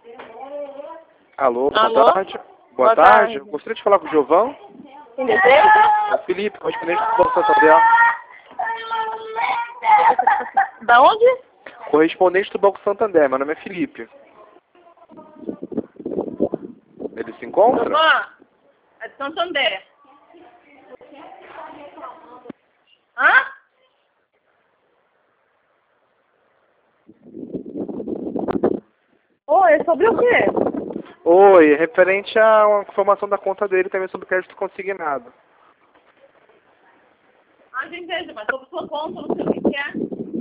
Alô, boa Alô? tarde. Boa tarde. Eu gostaria de falar com o Giovão. Quem deseja? É o Felipe, correspondente do Banco Santander. Da onde? Correspondente do Banco Santander, meu nome é Felipe. Ele se encontra? Giovã, é de Santander. Hã? Oi, é sobre o quê? Oi, referente a uma informação da conta dele também sobre crédito consignado. Ah, gente, mas sobre sua conta, não sei o que é.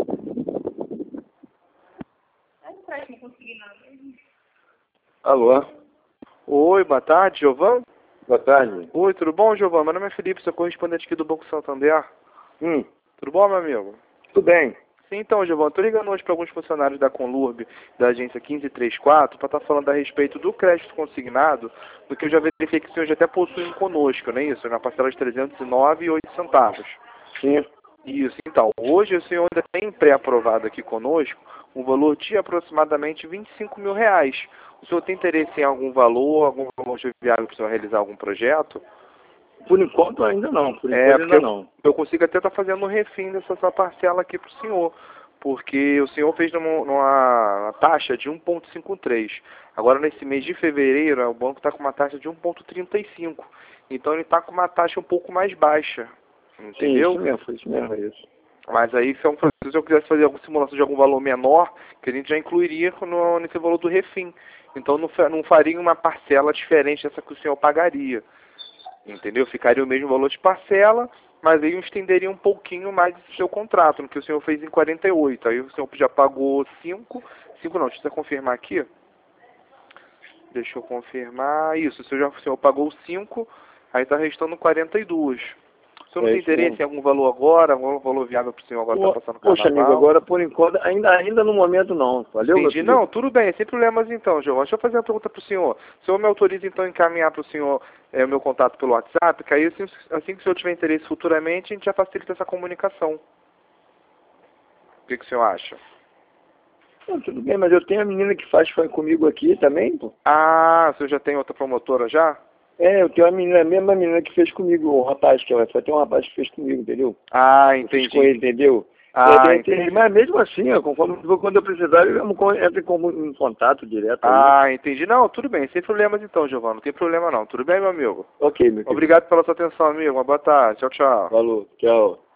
É estranho, não consegui nada. Alô, Oi, boa tarde, Giovão. boa tarde. Oi, tudo bom, Giovão? Meu nome é Felipe, sou correspondente aqui do Banco Santander. Tudo bom, meu amigo? Tudo bem. Sim, então, Giovão, estou ligando hoje para alguns funcionários da Conlurb, da agência 1534, para estar falando a respeito do crédito consignado, do que eu já verifiquei que o senhor já até possui conosco, não é isso? Na parcela de 309,08 centavos. Sim. Isso, então, hoje o senhor ainda tem pré-aprovado aqui conosco um valor de aproximadamente R$ 25 mil. O senhor tem interesse em algum valor viável para o senhor realizar algum projeto? Por enquanto ainda não. Por enquanto Porque ainda não. eu consigo até estar fazendo um refim dessa sua parcela aqui para o senhor, porque o senhor fez numa taxa de 1,53. Agora, nesse mês de fevereiro, o banco está com uma taxa de 1,35. Então, ele está com uma taxa um pouco mais baixa, entendeu? Sim, isso mesmo, é isso. Mas aí, se eu quisesse fazer alguma simulação de algum valor menor, que a gente já incluiria nesse valor do refim. Então, não faria uma parcela diferente dessa que o senhor pagaria. Entendeu? Ficaria o mesmo valor de parcela, mas aí eu estenderia um pouquinho mais esse seu contrato, no que o senhor fez em 48. Aí o senhor já pagou 5 não, deixa eu confirmar aqui. Deixa eu confirmar. Isso, o senhor pagou 5, aí está restando 42. O senhor não tem interesse em algum valor agora, algum valor viável para o senhor agora estar passando o carnaval? Poxa, amigo, agora por enquanto, ainda no momento não. Valeu, meu Entendi. filho? Não, tudo bem, sem problemas então, João. Deixa eu fazer uma pergunta para o senhor. O senhor me autoriza então a encaminhar para o senhor o meu contato pelo WhatsApp, que aí assim que o senhor tiver interesse futuramente, a gente já facilita essa comunicação. O que o senhor acha? Não, tudo bem, mas eu tenho a menina que faz comigo aqui também, pô. Ah, o senhor já tem outra promotora já? Eu tenho a mesma menina que fez comigo, o rapaz, só tem um rapaz que fez comigo, entendeu? Ah, Eu fiz entendi. com ele, entendeu? Entendi. Mas mesmo assim, quando eu precisar, eu entro em contato direto aí. Entendi. Não, tudo bem, sem problemas então, Giovanni. Não tem problema não. Tudo bem, meu amigo? Ok, meu querido. Obrigado pela sua atenção, amigo. Uma boa tarde. Tchau, tchau. Falou, tchau.